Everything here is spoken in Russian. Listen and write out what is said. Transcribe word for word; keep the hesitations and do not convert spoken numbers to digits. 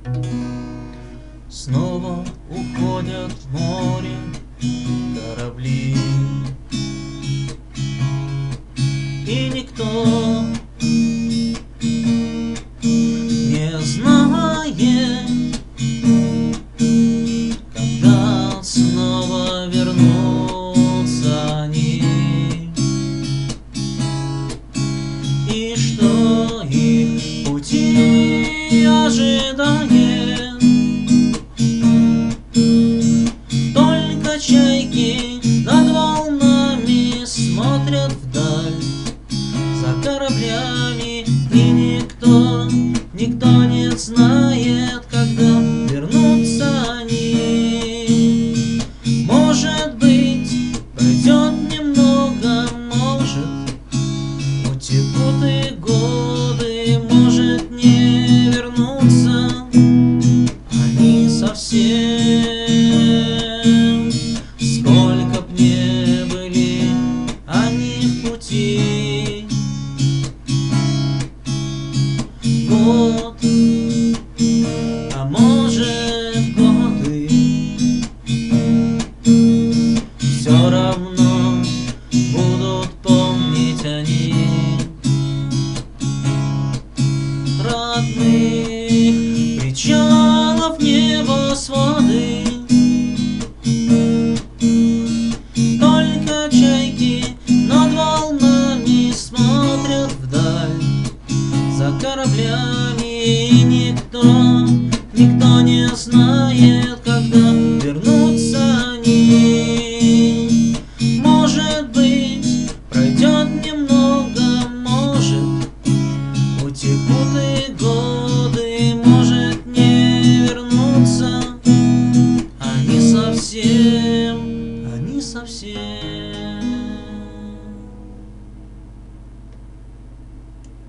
Снова уходят в море корабли, и никто не знает, когда снова вернутся они, и что их пути ожидает. Только чайки над волнами смотрят вдаль за кораблями, и никто, никто не знает, когда вернутся они. Может быть, пройдет немного, может, утекут и годы, может, не вернутся они совсем. Сколько б не были они в пути, год, а может годы, все равно будут помнить они родных причалов, небосводы. Только чайки над волнами смотрят вдаль за кораблями, и никто, никто не знает,